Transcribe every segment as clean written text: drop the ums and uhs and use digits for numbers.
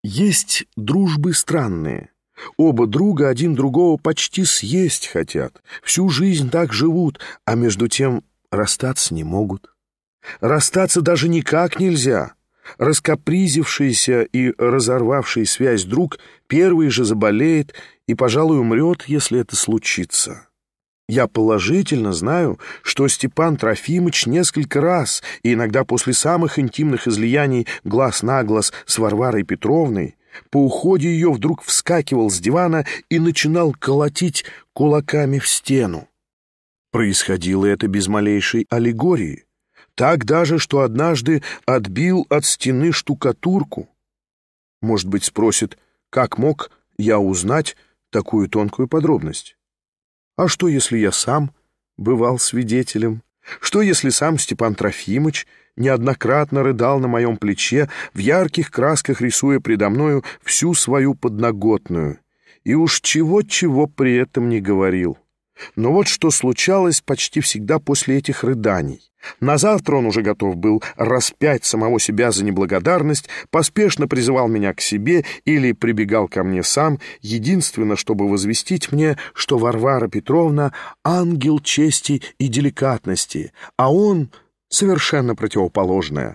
Есть дружбы странные. Оба друга один другого почти съесть хотят, всю жизнь так живут, а между тем расстаться не могут. Расстаться даже никак нельзя. Раскапризившийся и разорвавший связь друг первый же заболеет и, пожалуй, умрет, если это случится. Я положительно знаю, что Степан Трофимыч несколько раз, и иногда после самых интимных излияний глаз на глаз с Варварой Петровной, по уходе ее вдруг вскакивал с дивана и начинал колотить кулаками в стену. Происходило это без малейшей аллегории. Так даже, что однажды отбил от стены штукатурку. Может быть, спросит, как мог я узнать такую тонкую подробность? А что, если я сам бывал свидетелем? Что, если сам Степан Трофимыч неоднократно рыдал на моем плече, в ярких красках рисуя предо мною всю свою подноготную, и уж чего-чего при этом не говорил? Но вот что случалось почти всегда после этих рыданий. На завтра он уже готов был распять самого себя за неблагодарность, поспешно призывал меня к себе или прибегал ко мне сам, единственно, чтобы возвестить мне, что Варвара Петровна — ангел чести и деликатности, а он — совершенно противоположное.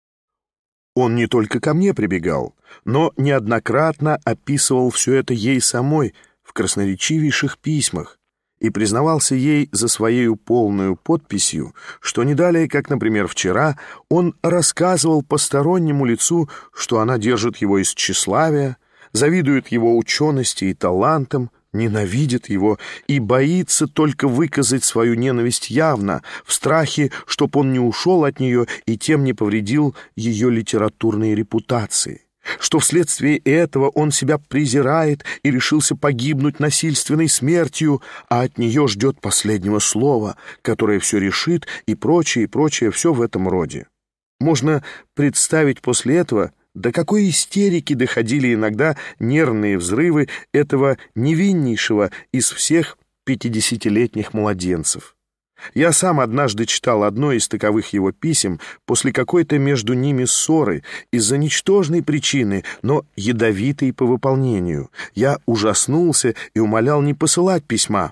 Он не только ко мне прибегал, но неоднократно описывал все это ей самой в красноречивейших письмах, и признавался ей за своею полную подписью, что не далее, как, например, вчера, он рассказывал постороннему лицу, что она держит его из тщеславия, завидует его учености и талантам, ненавидит его и боится только выказать свою ненависть явно, в страхе, чтоб он не ушел от нее и тем не повредил ее литературной репутации, что вследствие этого он себя презирает и решился погибнуть насильственной смертью, а от нее ждет последнего слова, которое все решит, и прочее, все в этом роде. Можно представить после этого, до какой истерики доходили иногда нервные взрывы этого невиннейшего из всех 50-летних младенцев. Я сам однажды читал одно из таковых его писем после какой-то между ними ссоры из-за ничтожной причины, но ядовитой по выполнению. Я ужаснулся и умолял не посылать письма.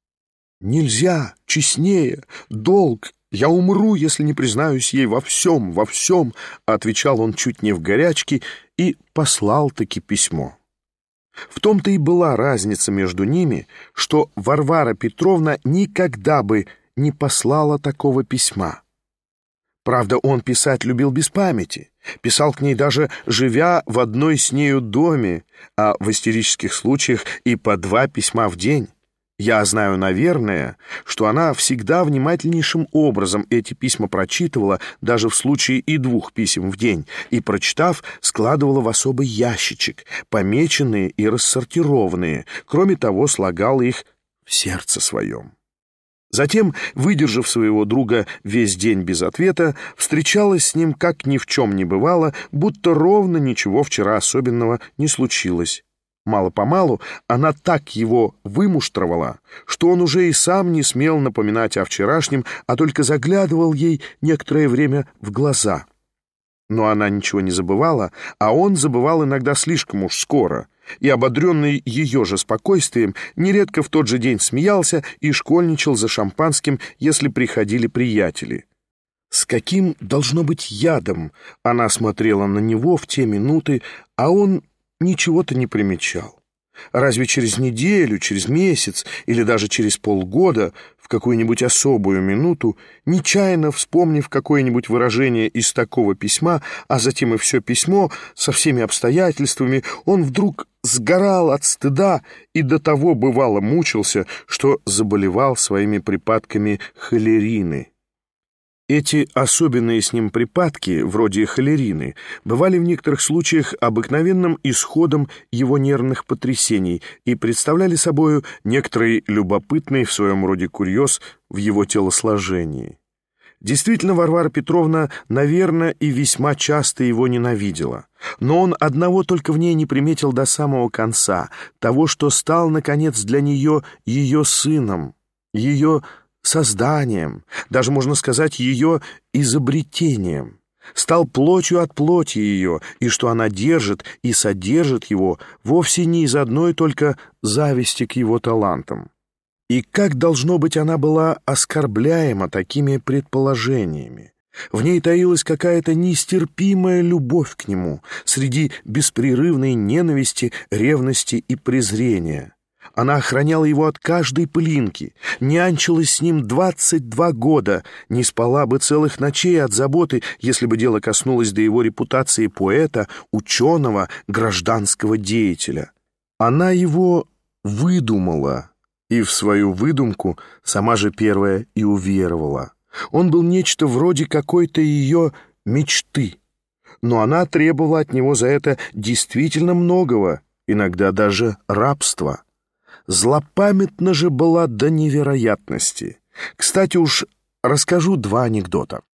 «Нельзя, честнее, долг, я умру, если не признаюсь ей во всем», — отвечал он чуть не в горячке и послал-таки письмо. В том-то и была разница между ними, что Варвара Петровна никогда бы не послала такого письма. Правда, он писать любил без памяти, писал к ней даже живя в одной с нею доме, а в истерических случаях и по 2 письма в день. Я знаю, наверное, что она всегда внимательнейшим образом эти письма прочитывала, даже в случае и 2 писем в день, и, прочитав, складывала в особый ящичек, помеченные и рассортированные, кроме того, слагала их в сердце своем. Затем, выдержав своего друга весь день без ответа, встречалась с ним, как ни в чем не бывало, будто ровно ничего вчера особенного не случилось. Мало-помалу она так его вымуштровала, что он уже и сам не смел напоминать о вчерашнем, а только заглядывал ей некоторое время в глаза. Но она ничего не забывала, а он забывал иногда слишком уж скоро, и, ободренный ее же спокойствием, нередко в тот же день смеялся и школьничал за шампанским, если приходили приятели. С каким, должно быть, ядом она смотрела на него в те минуты, а он ничего-то не примечал. Разве через неделю, через месяц или даже через полгода, в какую-нибудь особую минуту, нечаянно вспомнив какое-нибудь выражение из такого письма, а затем и все письмо со всеми обстоятельствами, он вдруг сгорал от стыда и до того бывало мучился, что заболевал своими припадками холерины. Эти особенные с ним припадки, вроде холерины, бывали в некоторых случаях обыкновенным исходом его нервных потрясений и представляли собою некоторый любопытный в своем роде курьез в его телосложении. Действительно, Варвара Петровна, наверное, и весьма часто его ненавидела, но он одного только в ней не приметил до самого конца, того, что стал, наконец, для нее ее сыном, ее созданием, даже, можно сказать, ее изобретением. стал плотью от плоти ее, и что она держит и содержит его вовсе не из одной только зависти к его талантам. И как, должно быть, она была оскорбляема такими предположениями. В ней таилась какая-то нестерпимая любовь к нему среди беспрерывной ненависти, ревности и презрения. Она охраняла его от каждой пылинки, нянчилась с ним 22 года, не спала бы целых ночей от заботы, если бы дело коснулось до его репутации поэта, ученого, гражданского деятеля. Она его выдумала, и в свою выдумку сама же первая и уверовала. Он был нечто вроде какой-то ее мечты, но она требовала от него за это действительно многого, иногда даже рабства. Злопамятна же была до невероятности. Кстати, уж расскажу 2 анекдота.